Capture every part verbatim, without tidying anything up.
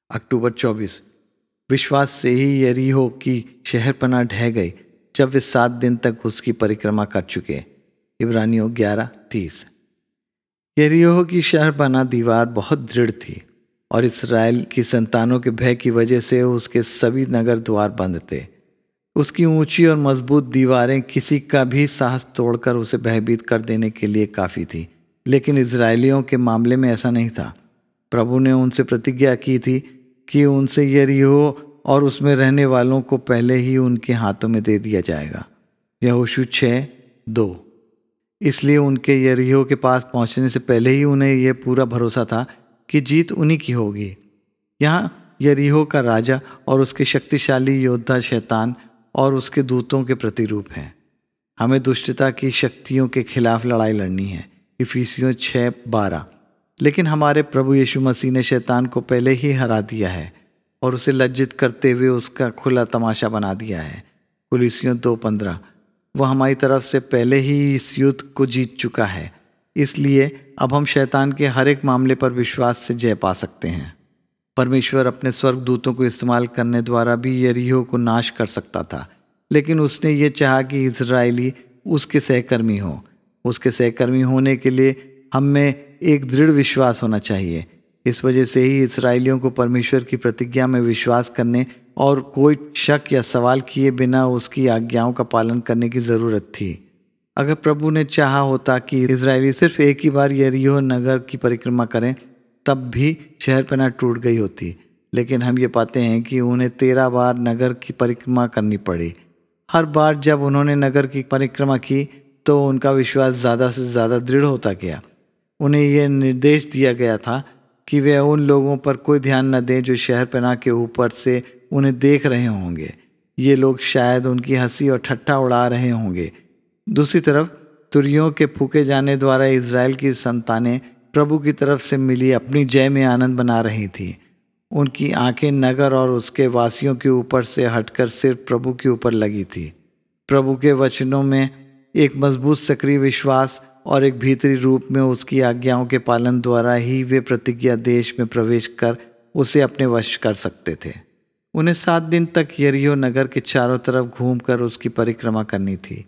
अक्टूबर चौबीस। विश्वास से ही यरीहो की शहरपनाह ढह गई जब वे सात दिन तक उसकी परिक्रमा कर चुके। इब्रानियों ग्यारह तीस। यरीहो की शहरपनाह दीवार बहुत दृढ़ थी और इस्राएल की संतानों के भय की वजह से उसके सभी नगर द्वार बंद थे। उसकी ऊंची और मजबूत दीवारें किसी का भी साहस तोड़कर उसे भयभीत कर देने के लिए काफ़ी थी, लेकिन इजरायलियों के मामले में ऐसा नहीं था। प्रभु ने उनसे प्रतिज्ञा की थी कि उनसे यरीहो और उसमें रहने वालों को पहले ही उनके हाथों में दे दिया जाएगा। यहोशू छः दो। इसलिए उनके यरीहो के पास पहुंचने से पहले ही उन्हें यह पूरा भरोसा था कि जीत उन्हीं की होगी। यहाँ यरीहो का राजा और उसके शक्तिशाली योद्धा शैतान और उसके दूतों के प्रतिरूप हैं। हमें दुष्टता की शक्तियों के खिलाफ लड़ाई लड़नी है। इफिसियों छः बारह। लेकिन हमारे प्रभु यीशु मसीह ने शैतान को पहले ही हरा दिया है और उसे लज्जित करते हुए उसका खुला तमाशा बना दिया है। कुलिसियों दो पंद्रह। वह हमारी तरफ से पहले ही इस युद्ध को जीत चुका है, इसलिए अब हम शैतान के हर एक मामले पर विश्वास से जय पा सकते हैं। परमेश्वर अपने स्वर्गदूतों को इस्तेमाल करने द्वारा भी यरीहो को नाश कर सकता था, लेकिन उसने ये चाहा कि इजरायली उसके सहकर्मी हों। उसके सहकर्मी होने के लिए हम में एक दृढ़ विश्वास होना चाहिए। इस वजह से ही इस्राएलियों को परमेश्वर की प्रतिज्ञा में विश्वास करने और कोई शक या सवाल किए बिना उसकी आज्ञाओं का पालन करने की ज़रूरत थी। अगर प्रभु ने चाहा होता कि इजरायली सिर्फ एक ही बार यरीहो नगर की परिक्रमा करें, तब भी शहरपनाह टूट गई होती, लेकिन हम ये पाते हैं कि उन्हें तेरह बार नगर की परिक्रमा करनी पड़ी। हर बार जब उन्होंने नगर की परिक्रमा की तो उनका विश्वास ज़्यादा से ज़्यादा दृढ़ होता गया। उन्हें यह निर्देश दिया गया था कि वे उन लोगों पर कोई ध्यान न दें जो शहरपनाह के ऊपर से उन्हें देख रहे होंगे। ये लोग शायद उनकी हंसी और ठट्ठा उड़ा रहे होंगे। दूसरी तरफ तुरहियों के फूके जाने द्वारा इजराइल की संतानें प्रभु की तरफ से मिली अपनी जय में आनंद बना रही थी। उनकी आंखें नगर और उसके वासियों के ऊपर से हटकर सिर्फ प्रभु के ऊपर लगी थी। प्रभु के वचनों में एक मजबूत सक्रिय विश्वास और एक भीतरी रूप में उसकी आज्ञाओं के पालन द्वारा ही वे प्रतिज्ञा देश में प्रवेश कर उसे अपने वश कर सकते थे। उन्हें सात दिन तक यरीहो नगर के चारों तरफ घूमकर उसकी परिक्रमा करनी थी।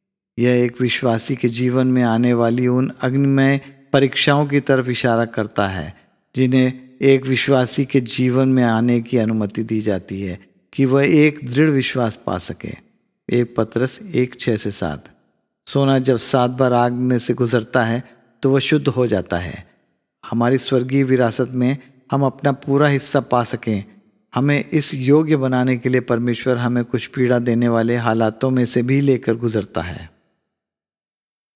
यह एक विश्वासी के जीवन में आने वाली उन अग्निमय परीक्षाओं की तरफ इशारा करता है जिन्हें एक विश्वासी के जीवन में आने की अनुमति दी जाती है कि वह एक दृढ़ विश्वास पा सके। एक पतरस एक छः से सात। सोना जब सात बार आग में से गुजरता है तो वह शुद्ध हो जाता है। हमारी स्वर्गीय विरासत में हम अपना पूरा हिस्सा पा सकें, हमें इस योग्य बनाने के लिए परमेश्वर हमें कुछ पीड़ा देने वाले हालातों में से भी लेकर गुजरता है।